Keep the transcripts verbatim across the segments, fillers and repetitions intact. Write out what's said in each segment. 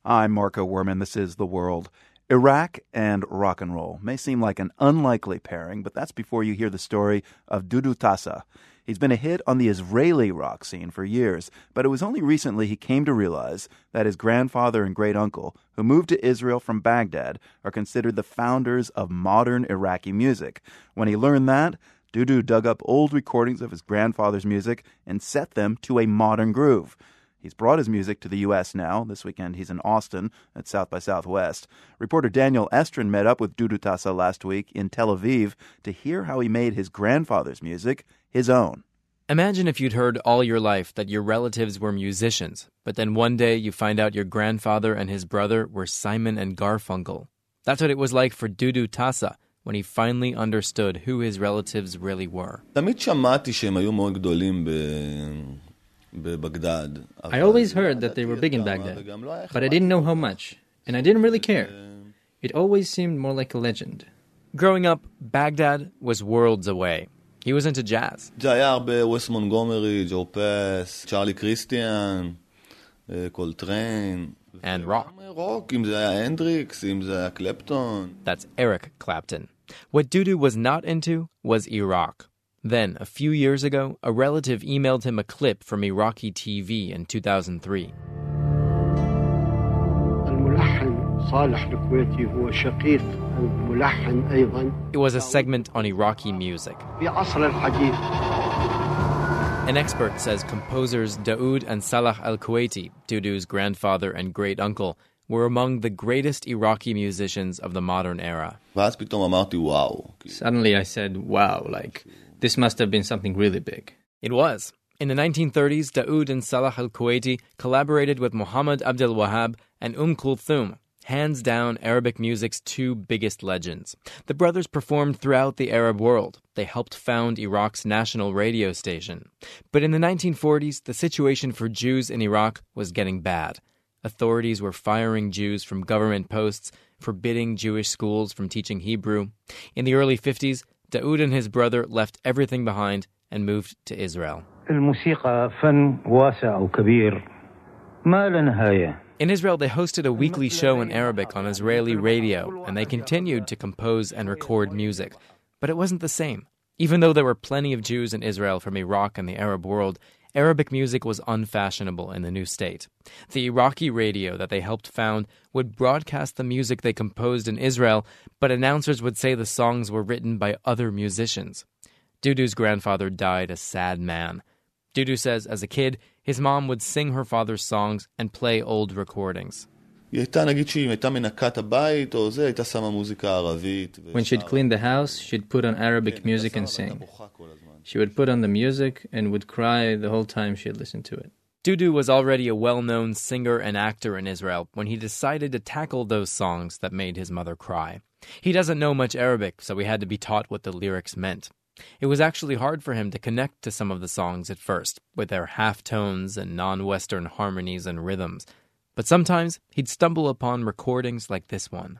I'm Marco Werman. This is The World. Iraq and rock and roll may seem like an unlikely pairing, but that's before you hear the story of Dudu Tassa. He's been a hit on the Israeli rock scene for years, but it was only recently he came to realize that his grandfather and great-uncle, who moved to Israel from Baghdad, are considered the founders of modern Iraqi music. When he learned that, Dudu dug up old recordings of his grandfather's music and set them to a modern groove. He's brought his music to the U S now. This weekend he's in Austin at South by Southwest. Reporter Daniel Estrin met up with Dudu Tassa last week in Tel Aviv to hear how he made his grandfather's music his own. Imagine if you'd heard all your life that your relatives were musicians, but then one day you find out your grandfather and his brother were Simon and Garfunkel. That's what it was like for Dudu Tassa when he finally understood who his relatives really were. תמיד שמעתי שהם היו מאוד גדולים ב... I always heard that they were big in Baghdad, but I didn't know how much, and I didn't really care. It always seemed more like a legend. Growing up, Baghdad was worlds away. He was into jazz. זה היה הרבה וס מונגומרי, ג'ו פס, צ'ארלי קריסטיאן, קולטריין. And rock. רוק, אם זה היה הנדריקס, אם זה היה קלפטון. That's Eric Clapton. What Dudu was not into was Iraq. Then, a few years ago, a relative emailed him a clip from Iraqi T V in two thousand three. It was a segment on Iraqi music. An expert says composers Daoud and Salah Al-Kuwaiti, Dudu's grandfather and great-uncle, were among the greatest Iraqi musicians of the modern era. Suddenly I said, wow, like... this must have been something really big. It was. In the nineteen thirties, Daoud and Salah Al-Kuwaiti collaborated with Muhammad Abdel Wahab and Umm Kulthum, hands down Arabic music's two biggest legends. The brothers performed throughout the Arab world. They helped found Iraq's national radio station. But in the nineteen forties, the situation for Jews in Iraq was getting bad. Authorities were firing Jews from government posts, forbidding Jewish schools from teaching Hebrew. In the early fifties, Daoud and his brother left everything behind and moved to Israel. In Israel, they hosted a weekly show in Arabic on Israeli radio, and they continued to compose and record music. But it wasn't the same. Even though there were plenty of Jews in Israel from Iraq and the Arab world, Arabic music was unfashionable in the new state. The Iraqi radio that they helped found would broadcast the music they composed in Israel, but announcers would say the songs were written by other musicians. Dudu's grandfather died a sad man. Dudu says as a kid, his mom would sing her father's songs and play old recordings. When she'd clean the house, she'd put on Arabic music and sing. She would put on the music and would cry the whole time she had listened to it. Dudu was already a well-known singer and actor in Israel when he decided to tackle those songs that made his mother cry. He doesn't know much Arabic, so he had to be taught what the lyrics meant. It was actually hard for him to connect to some of the songs at first, with their half-tones and non-Western harmonies and rhythms. But sometimes he'd stumble upon recordings like this one.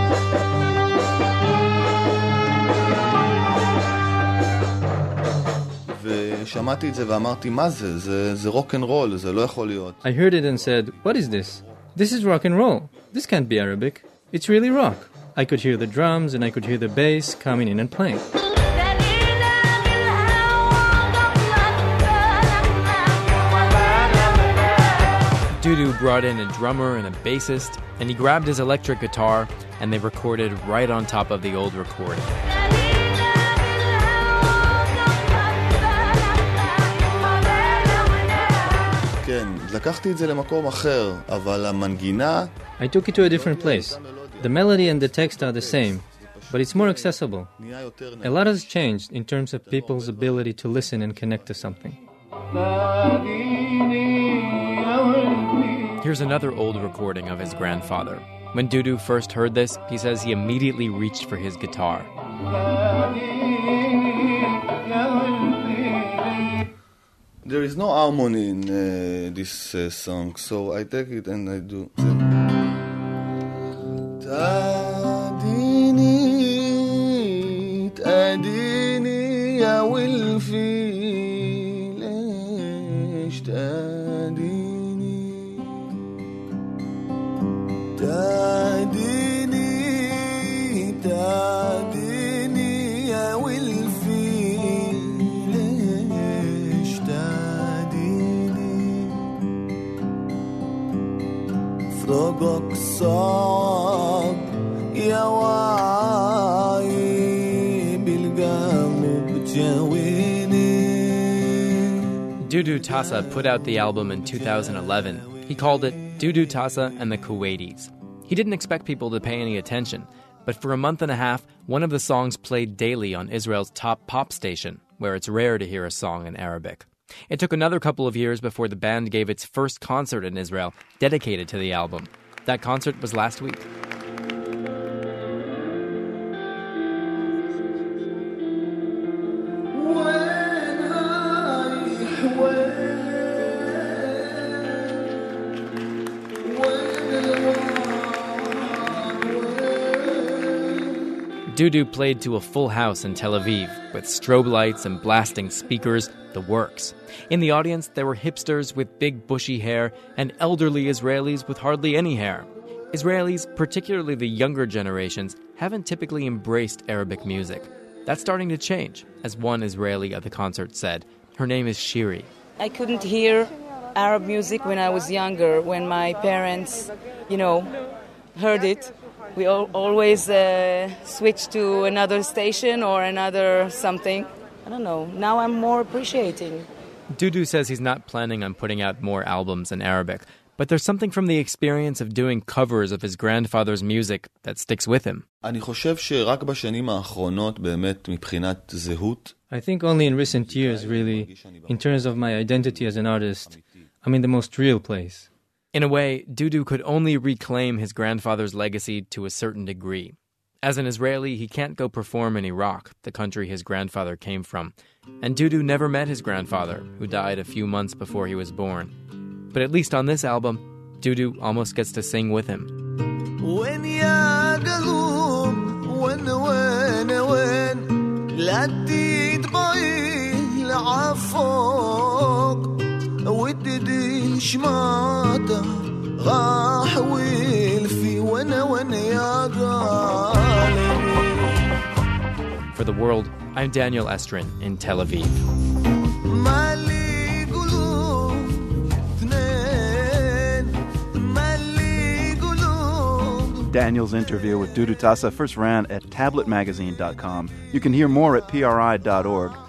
I heard it and said, what is this? This is rock and roll. This can't be Arabic. It's really rock. I could hear the drums and I could hear the bass coming in and playing. Dudu brought in a drummer and a bassist, and he grabbed his electric guitar, and they recorded right on top of the old recording. I took it to a different place. The melody and the text are the same, but it's more accessible. A lot has changed in terms of people's ability to listen and connect to something. Here's another old recording of his grandfather. When Dudu first heard this, he says he immediately reached for his guitar. There is no harmony in uh, this uh, song, so I take it and I do. تاديني تاديني يا ولفي ليش تاديني Dudu Tassa put out the album in two thousand eleven. He called it Dudu Tassa and the Kuwaitis. He didn't expect people to pay any attention, but for a month and a half, one of the songs played daily on Israel's top pop station, where it's rare to hear a song in Arabic. It took another couple of years before the band gave its first concert in Israel, dedicated to the album. That concert was last week. Dudu played to a full house in Tel Aviv, with strobe lights and blasting speakers, the works. In the audience, there were hipsters with big bushy hair and elderly Israelis with hardly any hair. Israelis, particularly the younger generations, haven't typically embraced Arabic music. That's starting to change, as one Israeli at the concert said. Her name is Shiri. I couldn't hear Arab music when I was younger, when my parents, you know, heard it. We all, always uh, switch to another station or another something. I don't know. Now I'm more appreciating. Dudu says he's not planning on putting out more albums in Arabic, but there's something from the experience of doing covers of his grandfather's music that sticks with him. אני חושב שרק בשנים האחרונות באמת מבחינת זהות. I think only in recent years, really, in terms of my identity as an artist, I'm in the most real place. In a way, Dudu could only reclaim his grandfather's legacy to a certain degree. As an Israeli, he can't go perform in Iraq, the country his grandfather came from. And Dudu never met his grandfather, who died a few months before he was born. But at least on this album, Dudu almost gets to sing with him. For The World, I'm Daniel Estrin in Tel Aviv. Daniel's interview with Dudu Tassa first ran at tablet magazine dot com. You can hear more at P R I dot org.